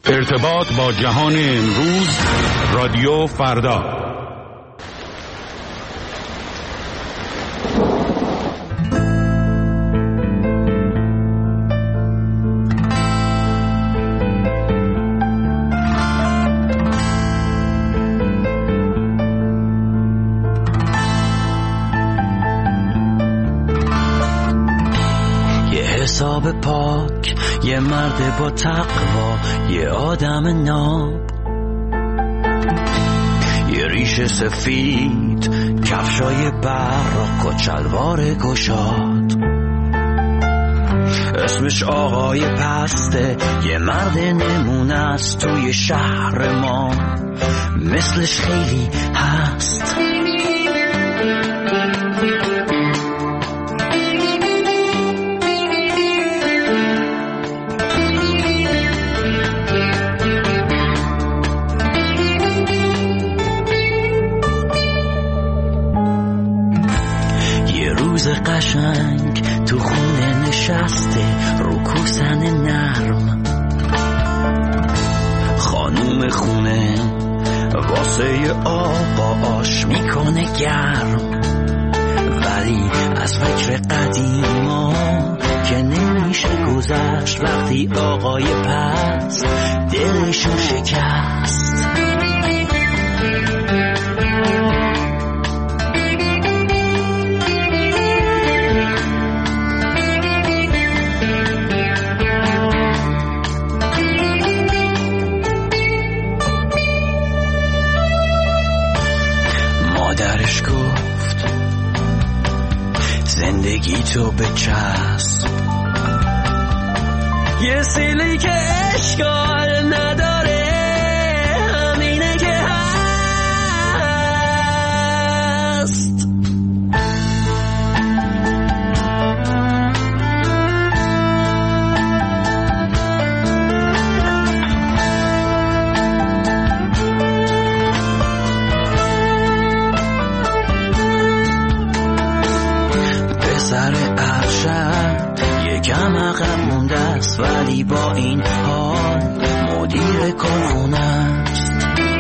ارتباط با جهان امروز، رادیو فردا. حساب پاک، یه مرد با تقوا، یه آدم ناب، یه ریش سفید، کفشای براق و چلوار گشاد. اسمش آقای پسته، یه مرد نمونه است توی شهر ما، مثلش خیلی هست. قشنگ تو خونه نشسته رو کوسن نرم، خانوم خونه واسه آقا آش میکنه گرم، ولی از فکر قدیما که نمیشه گذشت وقتی آقای پس دلشو شکست. زندگی تو بچسب، یه سیلی که اشکال نداره، همینه که هست. سر ارشد یکم عقب مونده است، ولی با این حال مدیر کارخونه است.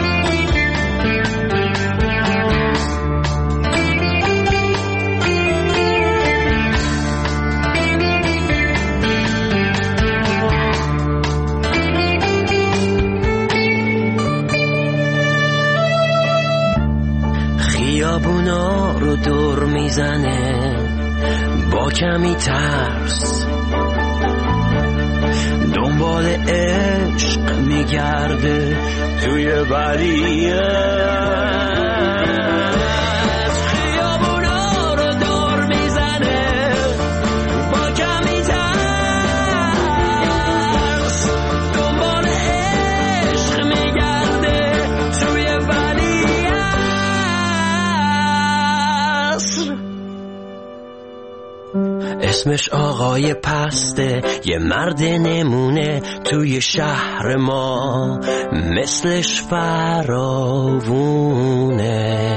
خیابونا رو دور میزنه با کمی ترس، دنبال عشق میگرده توی ولیعهد. خیابونا رو دور میزنه با کمی ترس، دنبال عشق میگرده توی ولیعهد. اسمش آقای پسته، یه مرد نمونه توی شهر ما، مثلش فراوونه.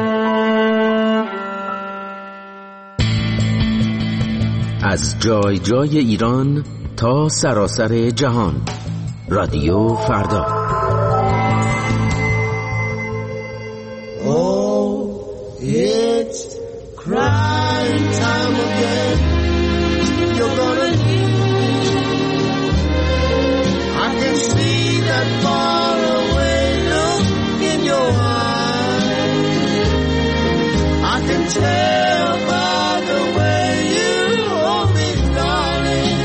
از جای جای ایران تا سراسر جهان، رادیو فردا. It's crying time again. You're gonna leave. I can see that far away look in your eyes. I can tell by the way you hold me, darling,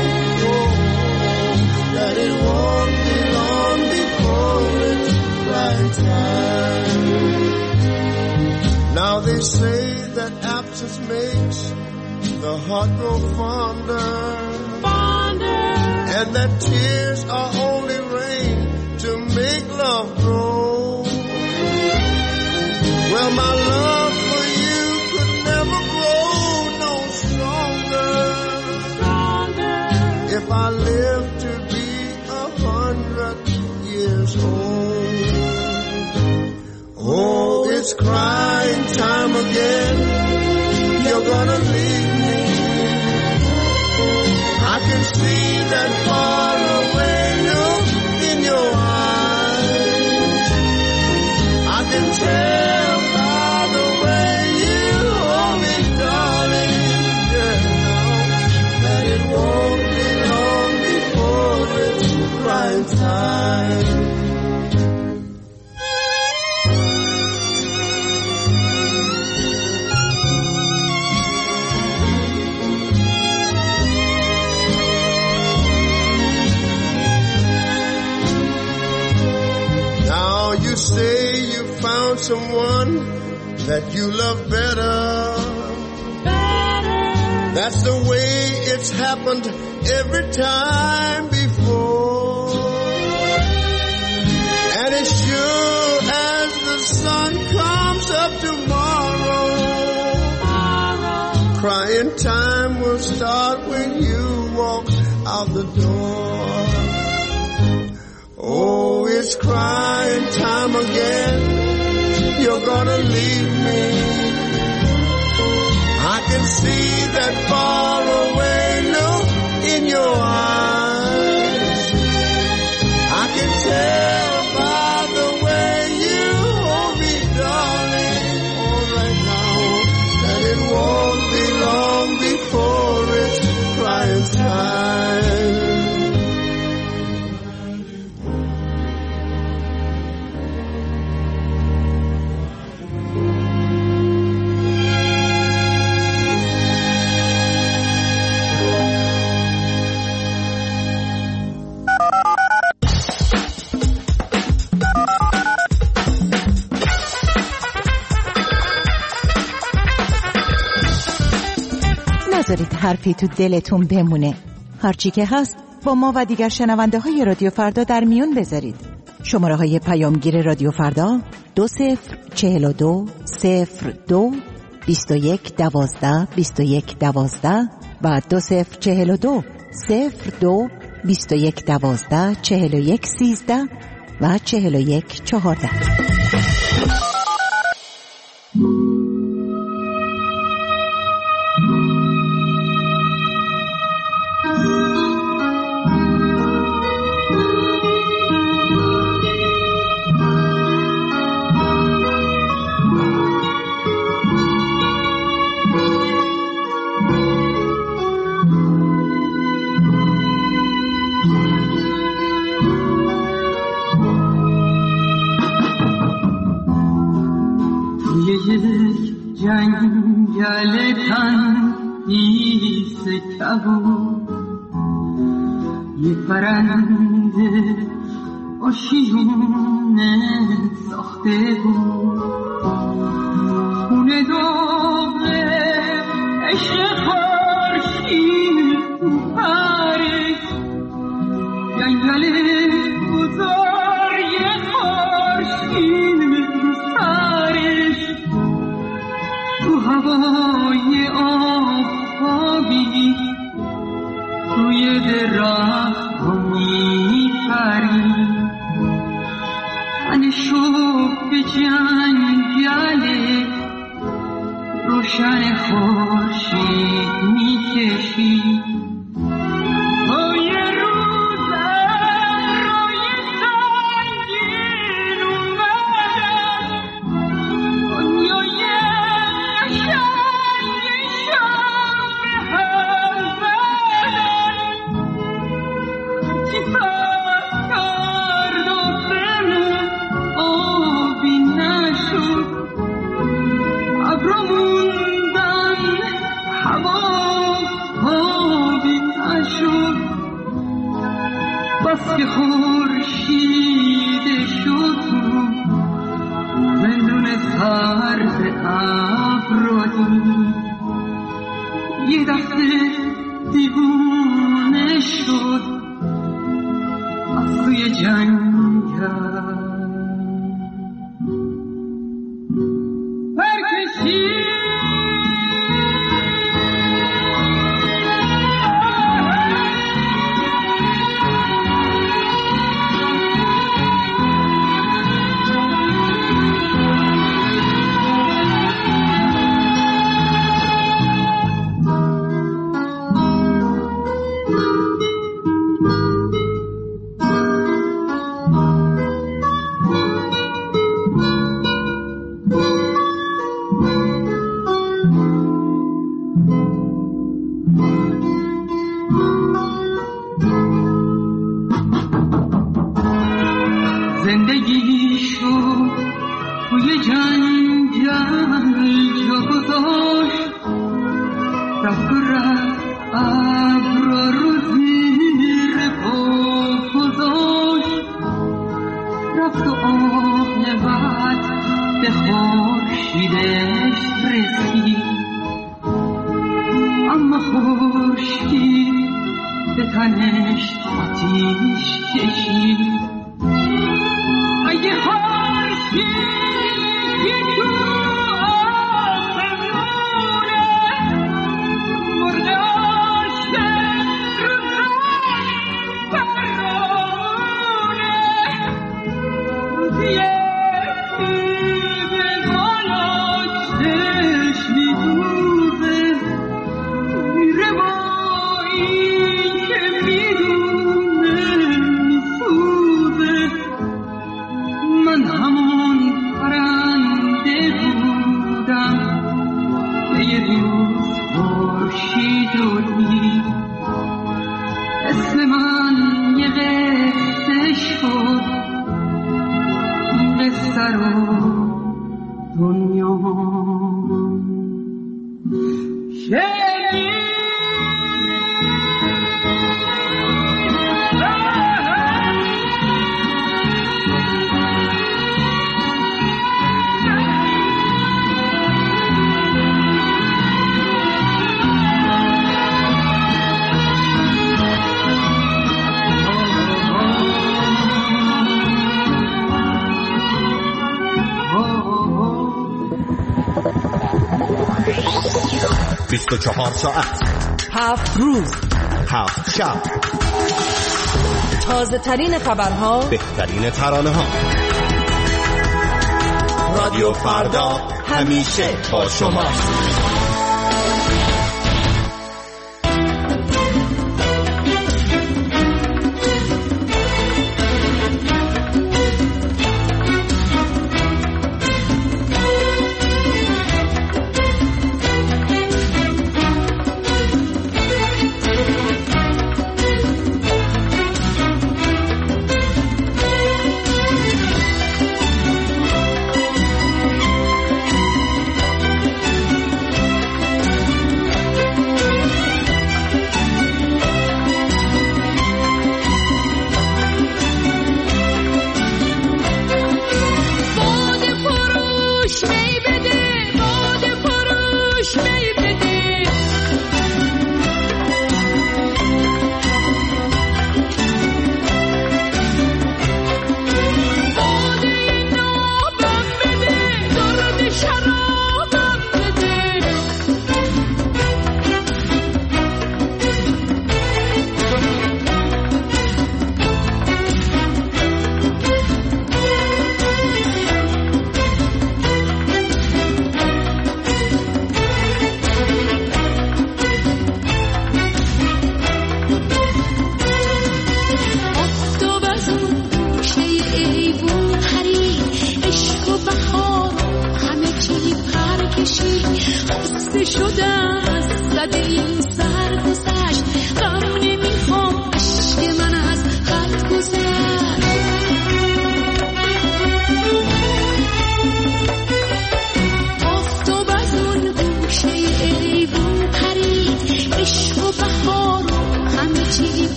that it won't be long before it's crying time. Now they say that absence makes the heart grow fonder, and that tears are only rain to make love grow. Well, my love for you could never grow no stronger if I live to be 100 years old. Oh, it's crying time again. You're gonna leave me. I can see that far away look in your crying time. Now you say you found someone that you love better. That's the way it's happened every time before. And as sure as the sun comes up tomorrow, crying time will start when you walk out the door. Oh, it's crying time again. You're gonna leave me. I can see that far away look in your eyes. I can tell by the way you hold me, darling, all right now, that it won't be long before it's crying time. نذارید حرفی تو دلتون بمونه. هرچی که هست با ما و دیگر شنونده های رادیو فردا در میون بذارید. شماره های پیامگیر رادیو فردا 2042 02 21 12 21 12 و 2042 02 21 12 41 13 و 41 14. جنگل تنگی سکبود یه پرنده آشیونه ساخته بود خونه دوغه عشق خورشید پرید جنگل بزرگ خورشید سرش تو هوای آفتابی توی درخت میپرید تنشو به جنگل روشن خورشید میکشید که خورشید شد زندون سرد ابر یه دسته دیوونه شد از توی جنگل برکشید گفت و عاقبت به خورشیدش رسید، اما خورشید به تنش آتیش کشید. اگه خورشید تو آسمونه مرغاشته رو پرونه، روزیه به بالاش میدوزه میره با این که میدونه میسوزه. من همون پرنده بودم که یه روز خورشید رو دید، اسم من یه قصه شد، این قصه رو دنیا شنید. ساعت 7 روز 7 شب، تازه ترین خبرها، بهترین ترانه ها. رادیو فردا همیشه با شماست.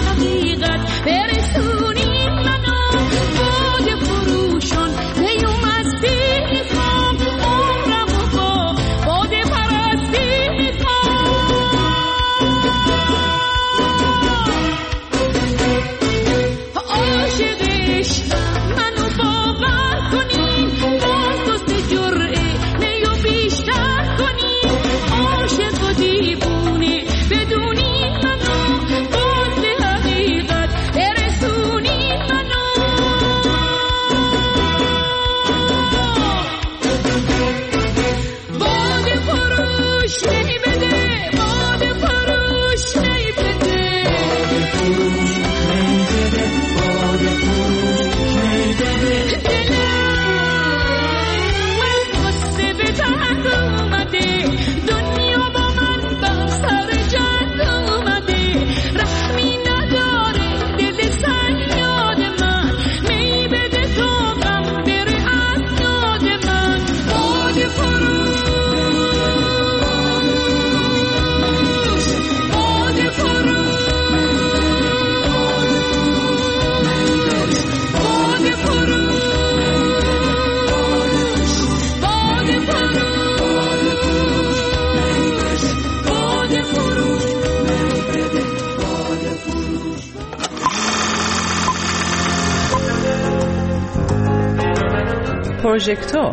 برسونی منو باد فروشان نیومد پروژکتور.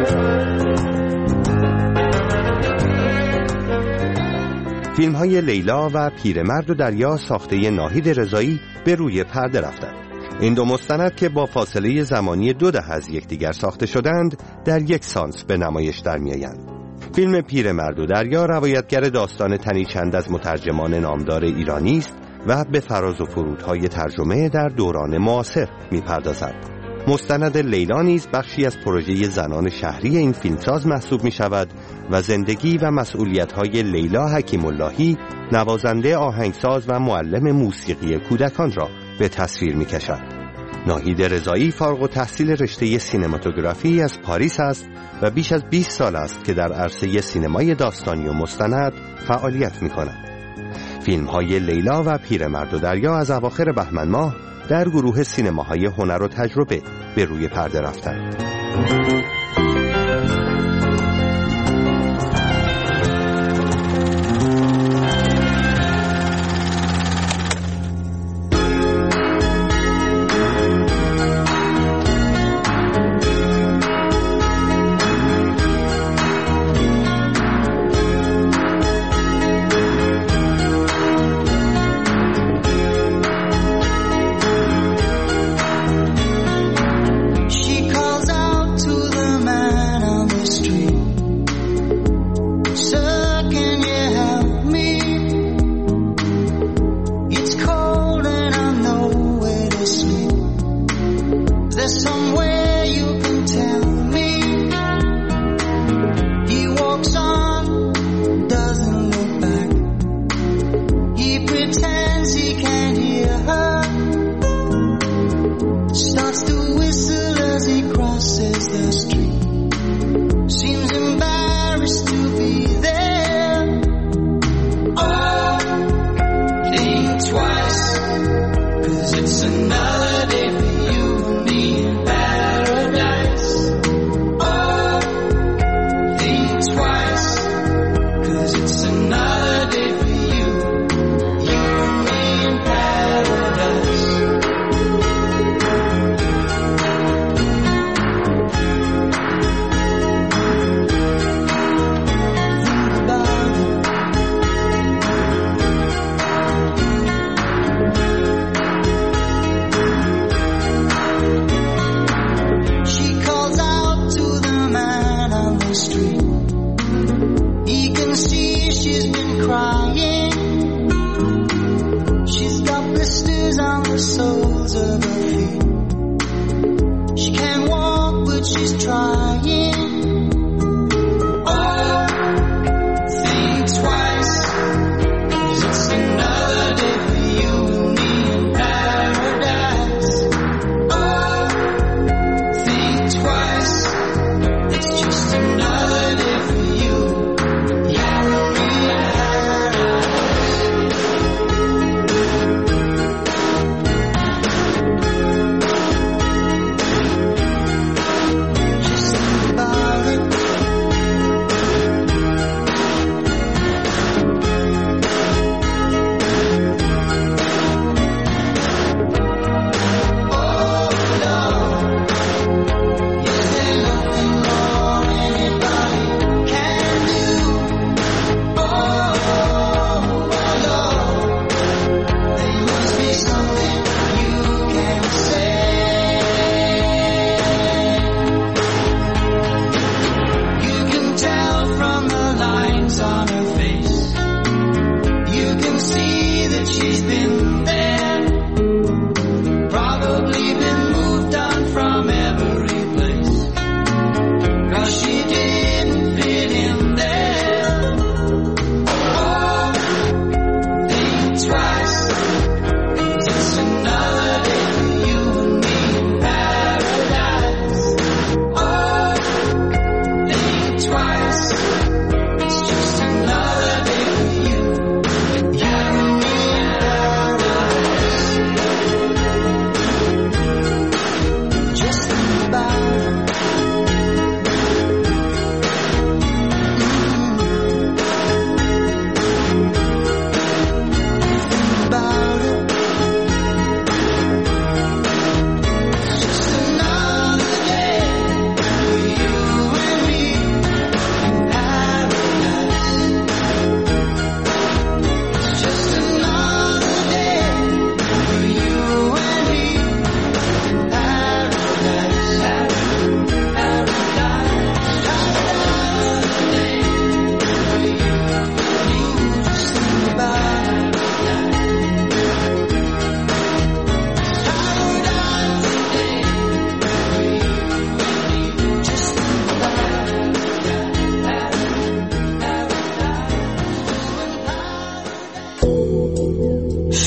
فیلم‌های لیلا و پیرمرد و دریا ساخته ناهید رضایی به روی پرده رفتند. این دو مستند که با فاصله زمانی 2 دهه از یکدیگر ساخته شدند، در یک سانس به نمایش در می‌آیند. فیلم پیرمرد و دریا روایتگر داستان تنی چند از مترجمان نامدار ایرانی است و به فراز و فرودهای ترجمه در دوران معاصر می‌پردازد. مستند لیلا نیز بخشی از پروژه زنان شهری این فیلمساز محسوب می‌شود و زندگی و مسئولیت‌های لیلا حکیم اللهی، نوازنده آهنگساز و معلم موسیقی کودکان را به تصویر می‌کشد. ناهید رضایی فارغ التحصیل رشته سینماتوگرافی از پاریس است و بیش از 20 سال است که در عرصه سینمای داستانی و مستند فعالیت می‌کند. فیلم‌های لیلا و پیرمرد و دریا از اواخر بهمن ماه در گروه سینماهای هنر و تجربه به روی پرده رفتند.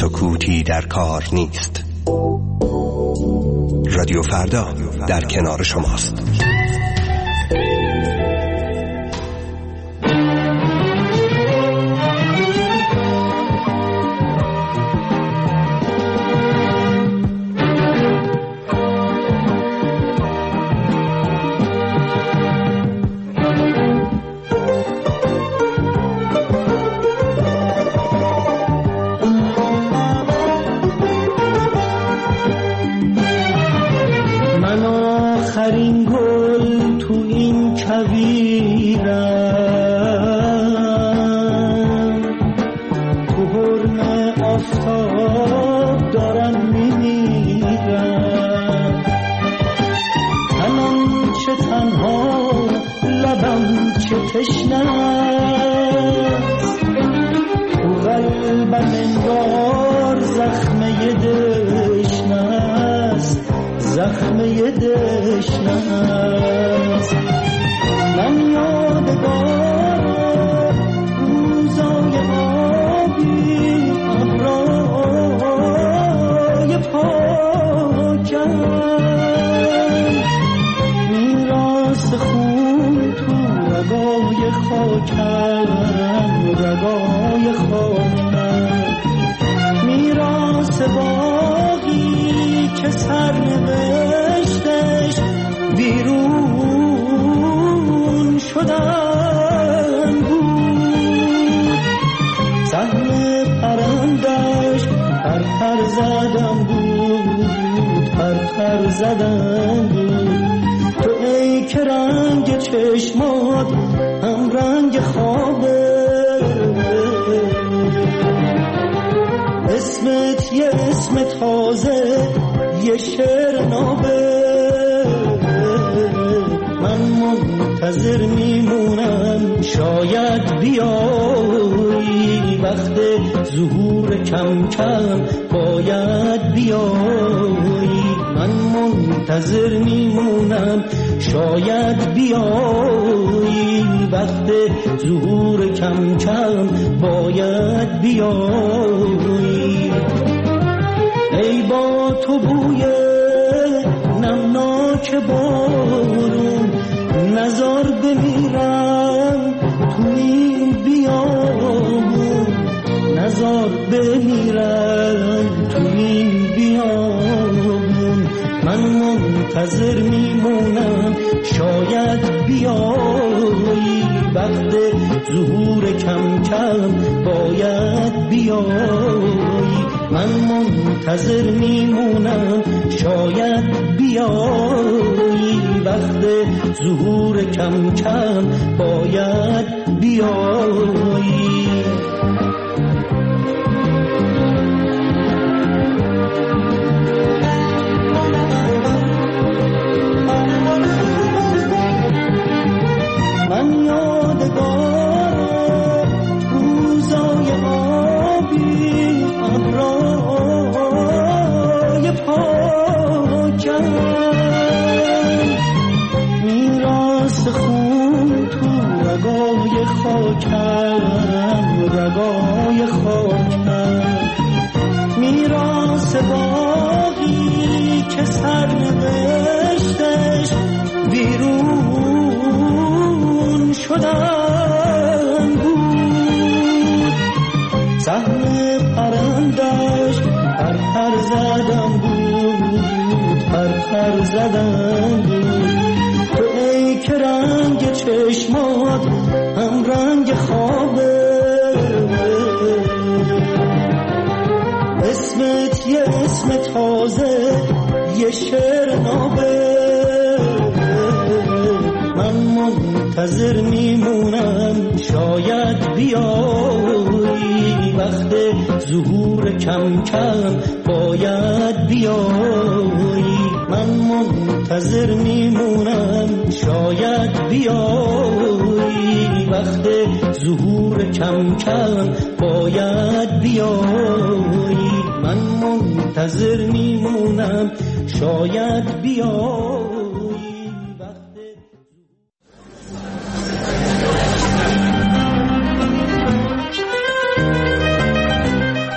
سکوتی در کار نیست. رادیو فردا در کنار شماست.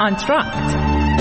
آنتراکت.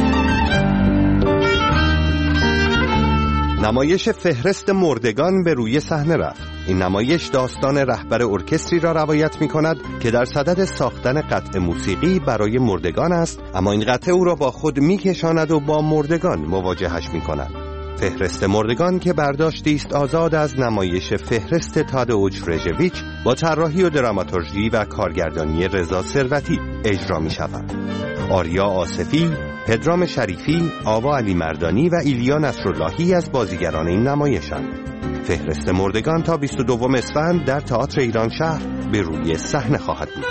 نمایش فهرست مردگان به روی صحنه رفت. این نمایش داستان رهبر ارکستری را روایت می کند که در صدد ساختن قطعه موسیقی برای مردگان است، اما این قطعه او را با خود می کشاند و با مردگان مواجهش می کند. فهرست مردگان که برداشتی است آزاد از نمایش فهرست تادئوش رژویچ با طراحی و دراماتورژی و کارگردانی رضا ثروتی اجرا می شود. آریا آصفی، پدرام شریفی، آوا علی مردانی و ایلیا نصراللهی از بازیگران این نمایشند. فهرست مردگان تا 22 اسفند در تئاتر ایران شهر به روی صحنه خواهد بود.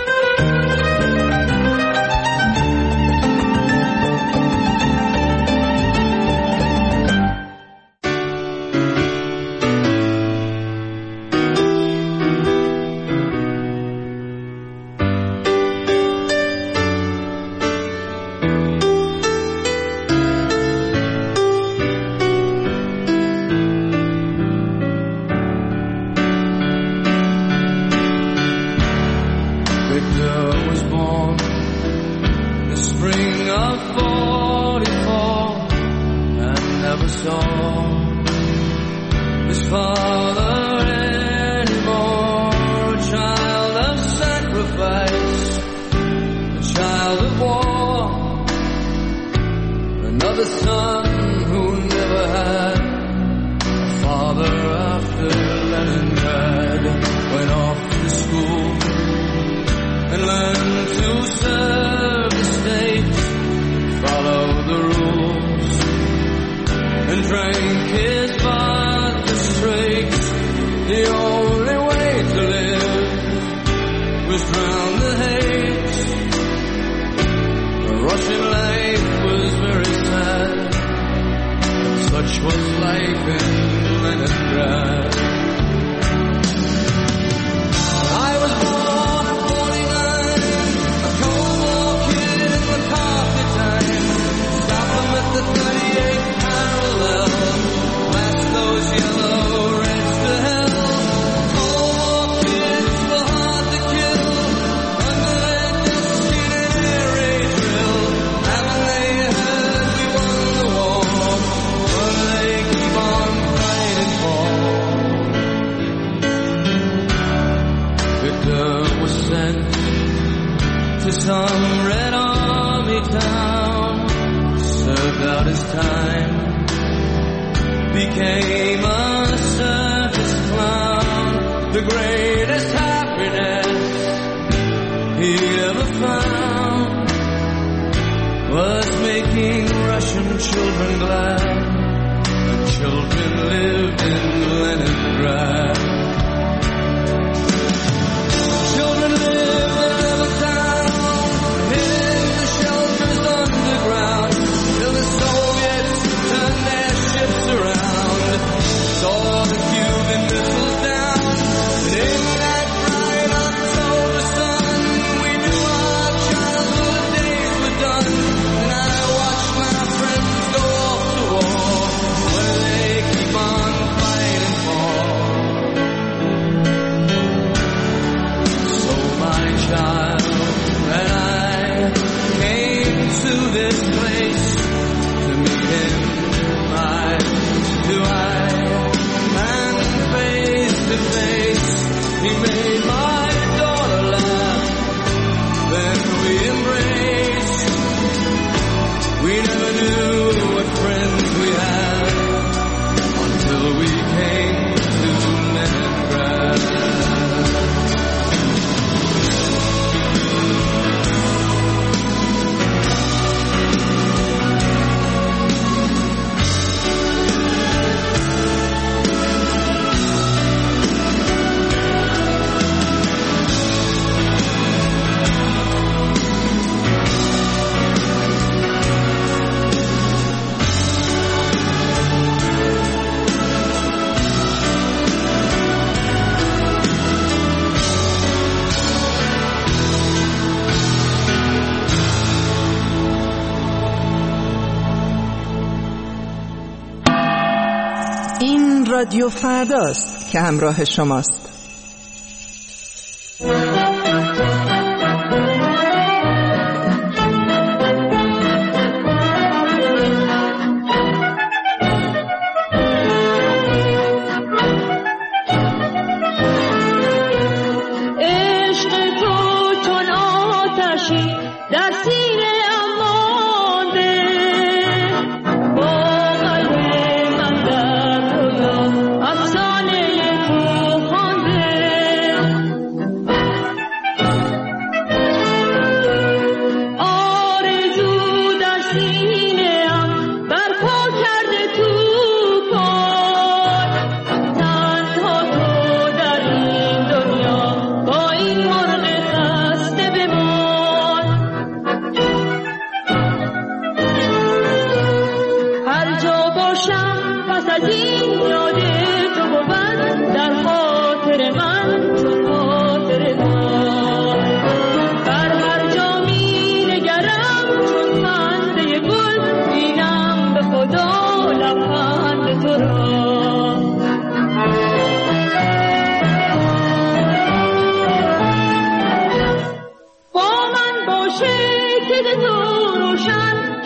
رادیو فرداست که همراه شماست.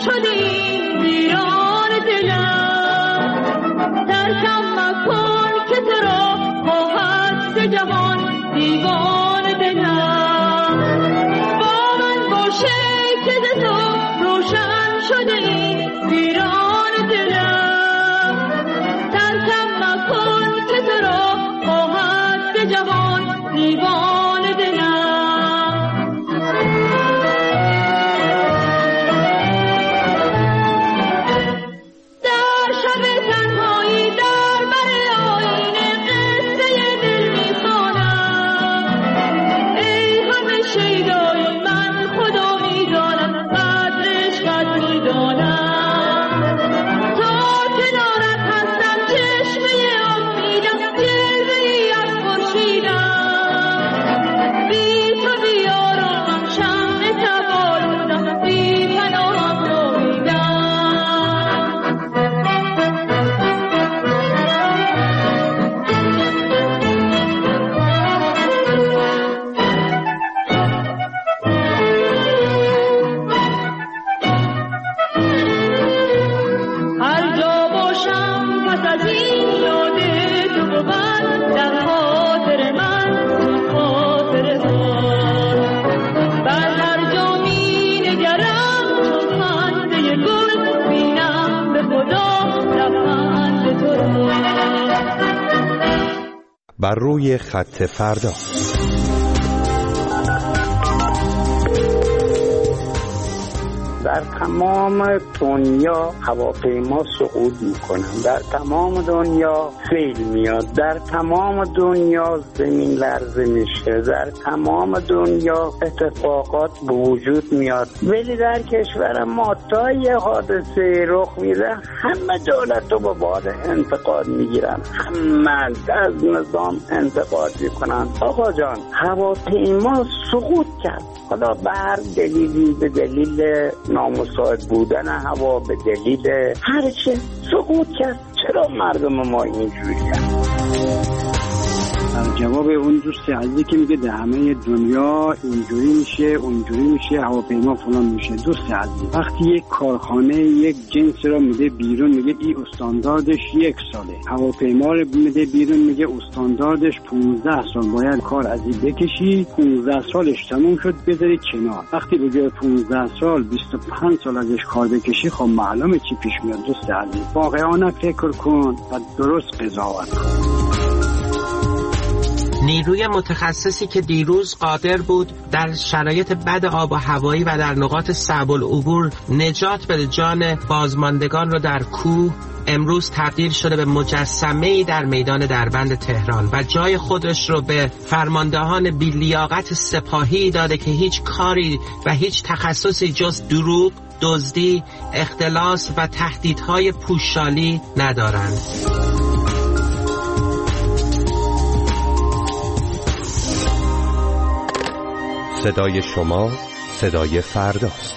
شده این ویران دلم. ترکم مکن که تو را خواهد ز جهان دیوان دلم. با من باشه که ز تو روشن شده این ویران دلم. ترکم مکن که تو را خواهد ز جهان دیوان دلم. بر روی خط فردا. در تمام دنیا هواپیما سقوط میکنن، در تمام دنیا سیل میاد، در تمام دنیا زمین لرزه میشه، در تمام دنیا اتفاقات به وجود میاد. ولی در کشور ما تا یه حادثه رخ میده همه دولت رو با بار انتقاد میگیرن، همه از نظام انتقاد میکنن. آقا جان هواپیما سقوط کرد، حالا بر دلیلی، به دلیل نامساعد بودن هوا، به دلیل هر چه سقوط کرد. چرا مردم ما اینجوری هست؟ جواب اون دوست عزیزی که میگه در همه دنیا اینجوری میشه اونجوری میشه هواپیما فلان میشه، دوست عزیز وقتی یک کارخانه یک جنس رو میده بیرون میگه این استانداردش 1 ساله، هواپیما رو میده بیرون میگه استانداردش 15 سال باید کار از این بکشی، 15 سالش تموم شد بذاری کنار. وقتی بگه 15 سال 25 سال ازش کار بکشی خب معلومه چی پیش میاد. دوست عزیز واقعا فکر کن و درست قضاوت کن. نیروی متخصصی که دیروز قادر بود در شرایط بد آب و هوایی و در نقاط صعب العبور نجات بده جان بازماندگان رو در کوه، امروز تبدیل شده به مجسمه‌ای در میدان دربند تهران و جای خودش رو به فرماندهان بی‌لیاقت سپاهی داده که هیچ کاری و هیچ تخصصی جز دروغ، دزدی، اختلاس و تهدیدهای پوشالی ندارند. صدای شما صدای فرداست.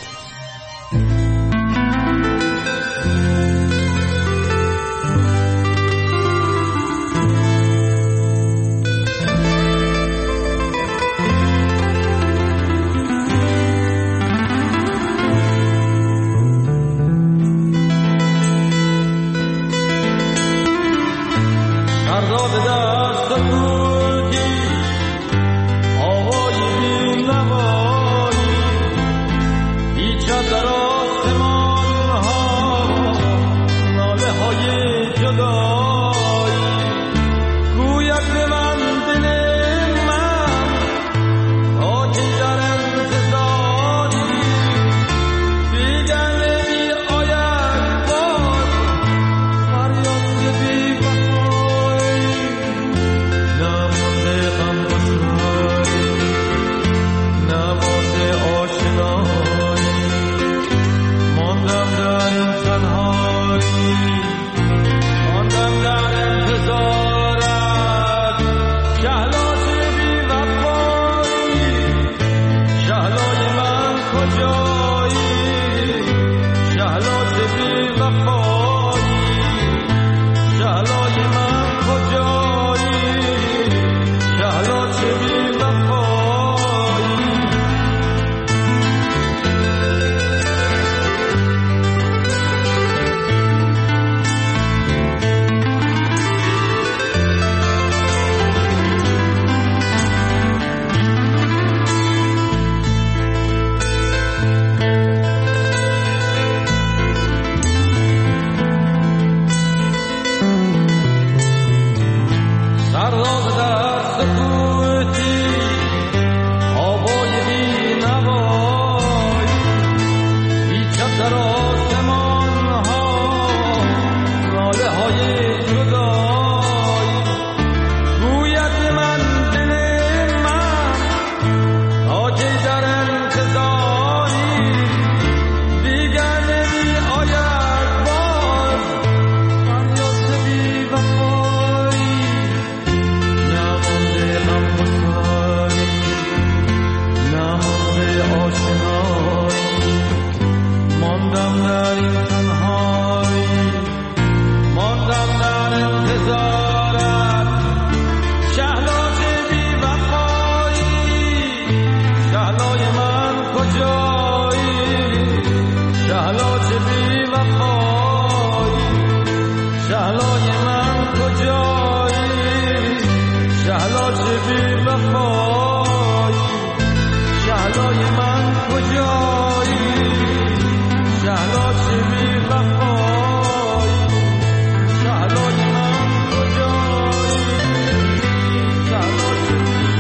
بی وفایی شهلای من کجایی شهلا چه بی وفایی شهلای من کجایی شهلا چه بی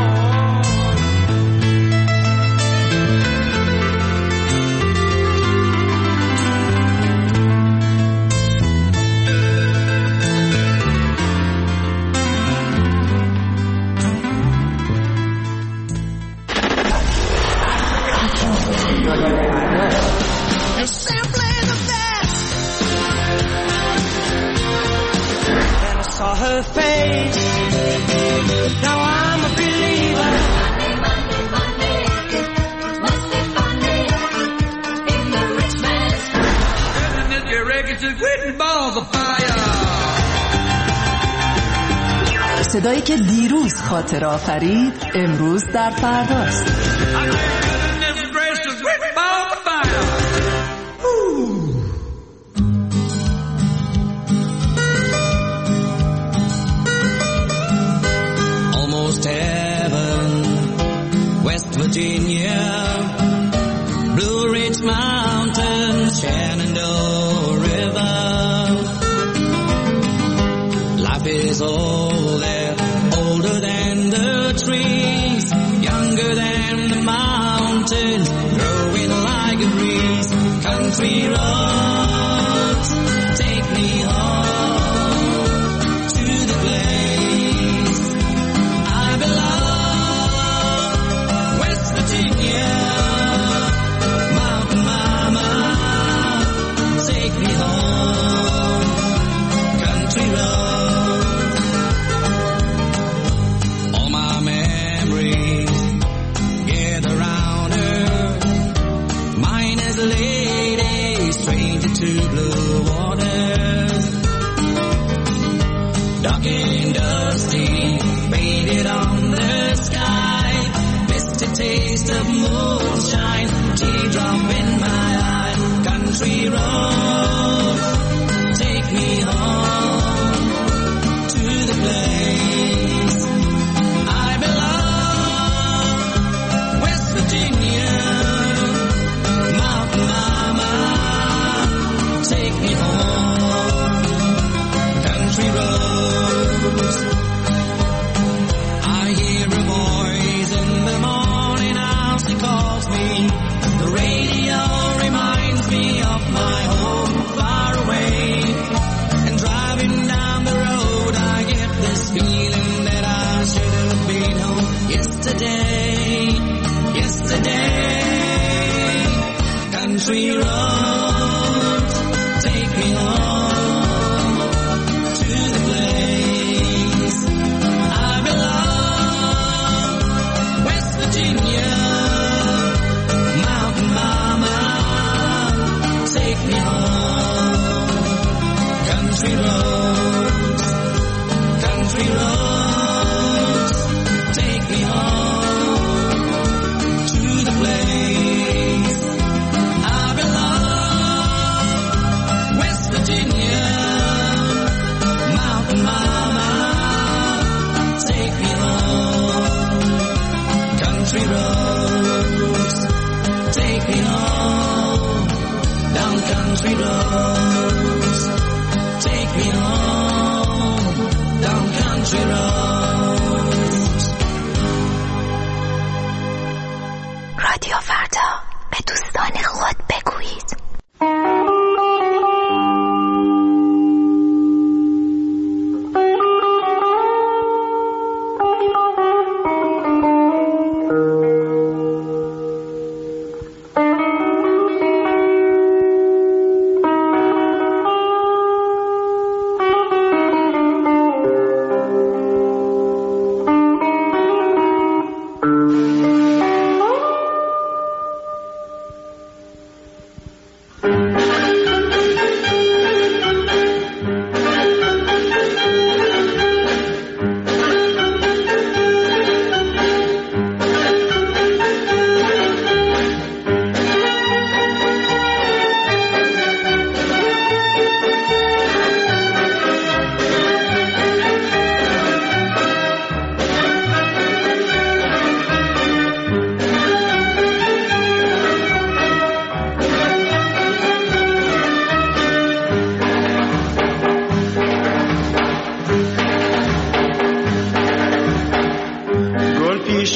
her face. Now I'm a believer. Monday, Monday, must be Monday in the rich man's house. And your records are written balls of fire. صدایی که دیروز خاطر آفرید امروز در فرداست. Virginia, Blue Ridge Mountains, Shenandoah River. Life is old there, older than the trees, younger than the mountains, growing like a breeze. Country roads, take me home to the place I belong. Mountain mama, take me home, country road. All my memories gather round her. Mine as a lady, stranger to blue waters. Dark and dusty, faded on the sky. Taste of moonshine, teardrop in my eye. Country road, take me home to the place I belong. West Virginia, Mountain Mama, take me home. Country roads. I hear a voice in the morning. Calls me. The radio reminds me of my home far away. And driving down the road, I get this feeling that I should have been home yesterday. Yesterday, country roads, take me home to the place I belong. West Virginia. Take me home, country roads, country roads, take me home to the place I belong. West Virginia, Mountain Mama, take me home, country roads, take me home. Down country roads, take me home, down country roads. رادیو فردا به دوستان خود بگویید.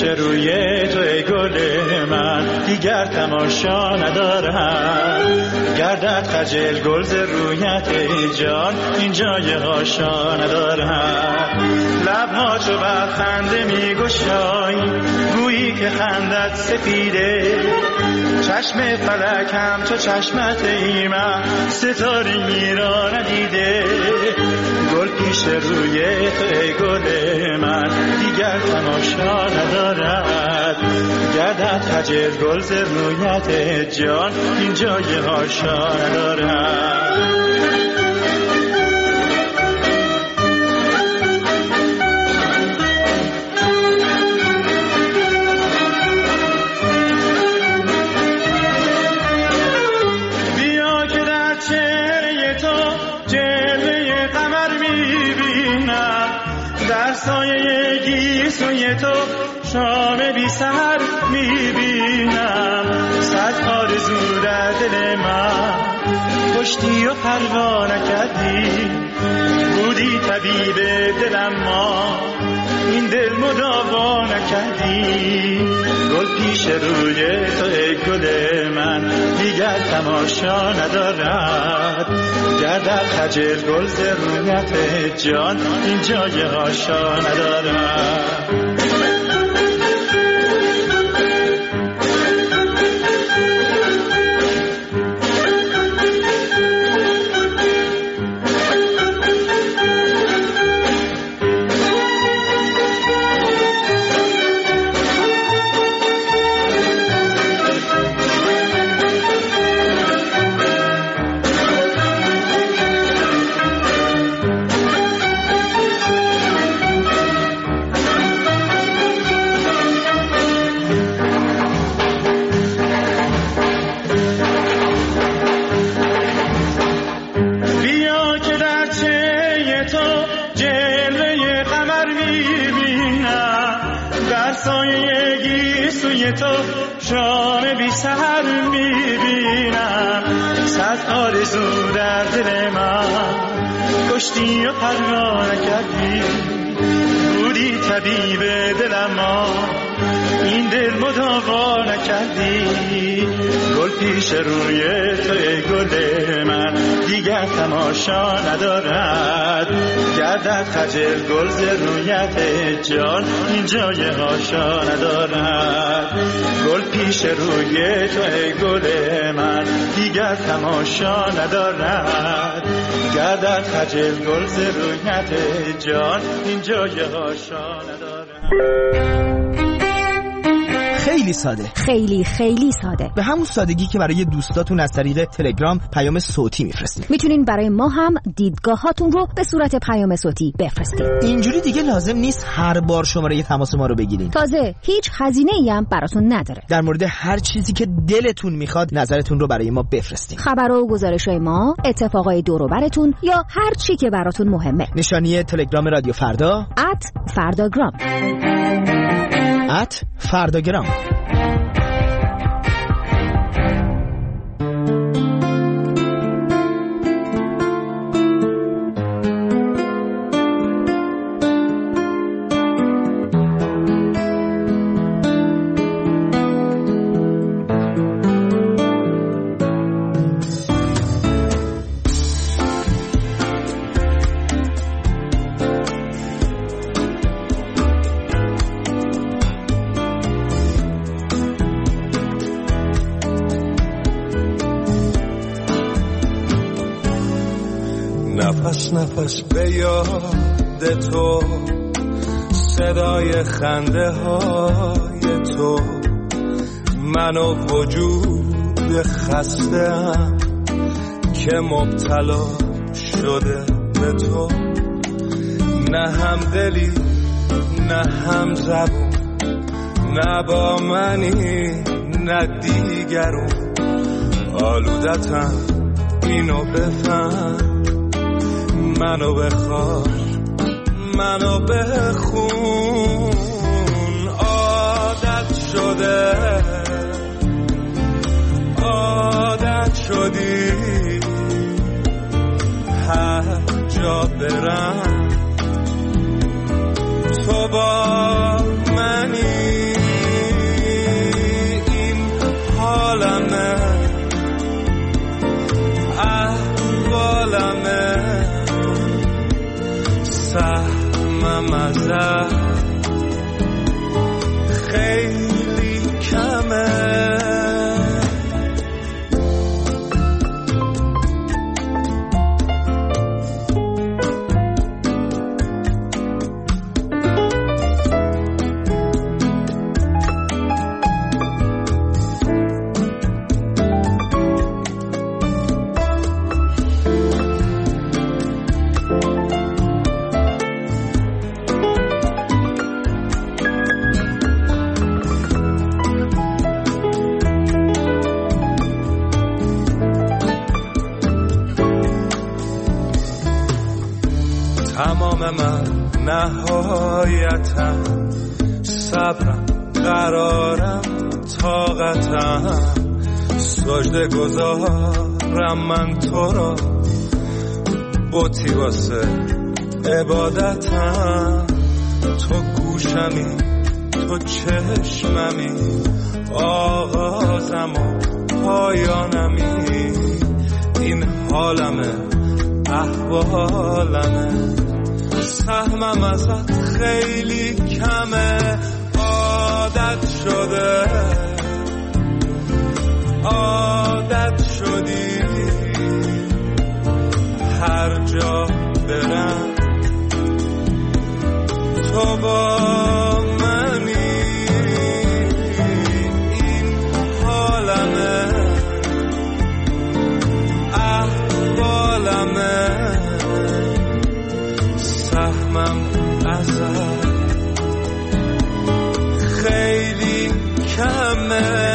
پیش روی تو ای گل من دیگر تماشا ندارم. گردد خجل گل ز رویت ای جان این جای هاشا ندارم. لبها چو بر خنده می گشایی گویی که خندت سفیده. چشم فلک هم تو چشمت ای من ستاره می را ندیده. گل پیش روی تو ای گل من دیگر تماشا ندارد. گردد خجل گل ز رویت جان این جای هاشا ندارد. سایه گیسوی تو شام بی سحر میبینم. صد آرزو در دل من کشتی و پروا نکردی. بودی طبیب دلم ما این دل مداوا نکردی. گل پیش روی تو ای گل من دیگر تماشا ندارد. گردد خجل گل ز رویت جان این جای هاشا ندارد. تو شام بی سحر میبینم. صد آرزو در دل من کشتی و پروا نکردی. بودی طبیب دلم ما این دل مداوا نکردی. گل پیش روی تو ای گل من دیگر تماشا ندارد. گردد خجل گل ز رویت جان این جای هاشا ندارد. گل پیش روی تو ای گل من دیگر تماشا ندارد. گردد خجل گل ز رویت جان این جای هاشا ندارد. خیلی ساده، خیلی خیلی ساده، به همون سادگی که برای دوستاتون از طریق تلگرام پیام صوتی میفرستید. میتونین برای ما هم دیدگاهاتون رو به صورت پیام صوتی بفرستید. اینجوری دیگه لازم نیست هر بار شماره تماس ما رو بگیرین. تازه هیچ هزینه‌ای هم براتون نداره. در مورد هر چیزی که دلتون میخواد نظرتون رو برای ما بفرستین. خبر و گزارش‌های ما، اتفاقای دور و براتون یا هر چی که براتون مهمه. نشانی تلگرام رادیو فردا @فرداگرام @فرداگرام. نفس نفس به یاد تو، صدای خنده های تو، من و وجود خسته‌ام که مبتلا شده به تو. نه هم دلی نه هم زبون، نه با منی نه دیگرون. آلودتم اینو بفهم، منو بخوار منو بخون. عادت شده عادت شدی، هر جا برم تو با منی. عالمم نهایتم، صبرم قرارم طاقتم، سجده گذارم من تو را، بوتی واسه عبادتم، تو گوشمی تو چشممی، آغازم و پایانمی، این حالمه احوالمه، سهمم ازت خیلی کمه، عادت شده عادت شدی، هر جا برم تو با منی، این حالمه احوالمه، سهمم ازت خیلی کمه،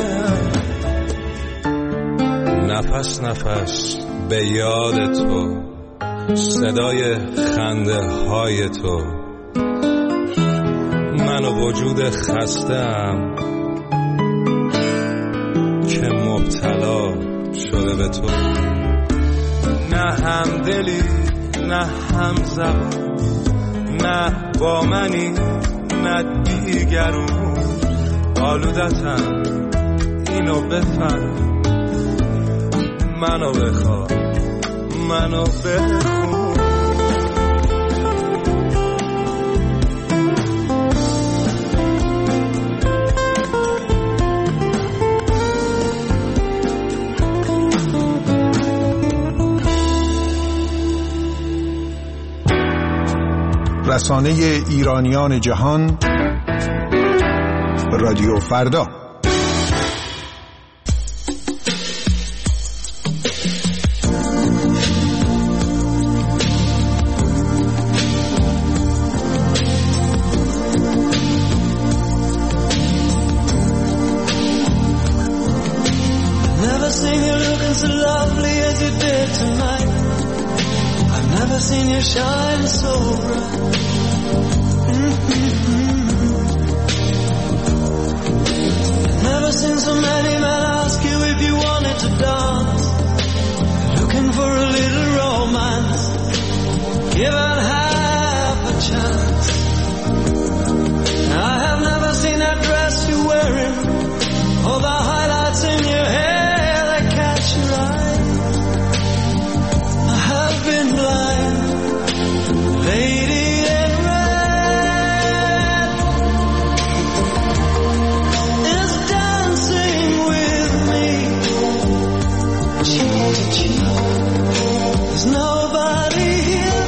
نفس نفس به یاد تو، صدای خنده های تو، من و وجود خسته‌ام که مبتلا شده به تو، نه همدلی نه هم زبان، نه با منی نه دیگرون، آلودتم اینو بفهم، منو بخواه منو بخون. رسانه ایرانیان جهان، رادیو فردا. Shine so bright. Never seen so many men ask you if you wanted to dance, looking for a little romance, given half a chance. I have never seen that dress you're wearing, or the highlights in your hair that catch your eye. I have been blind, lady in red is dancing with me, cheek to cheek. There's nobody here,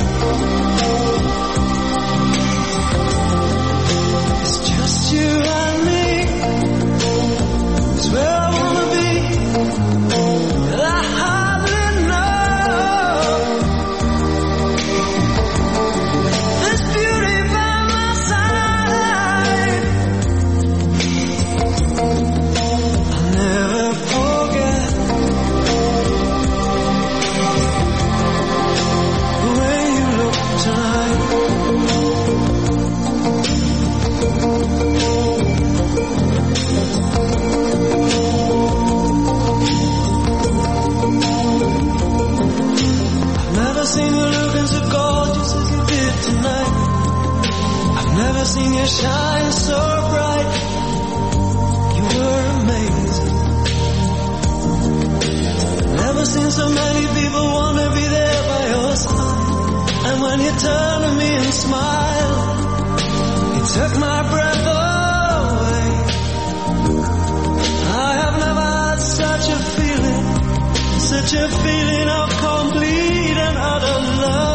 it's just you and me. It's where I wanna be, but I hardly know. This beauty by my side, I'll never forget the way you look tonight. I've never seen you looking so gorgeous as you did tonight. I've never seen you shine so bright. You were amazing. Never seen so many people want to be there by your side. And when you turn to me and smile, it took my breath away. I have never had such a feeling of complete and utter love.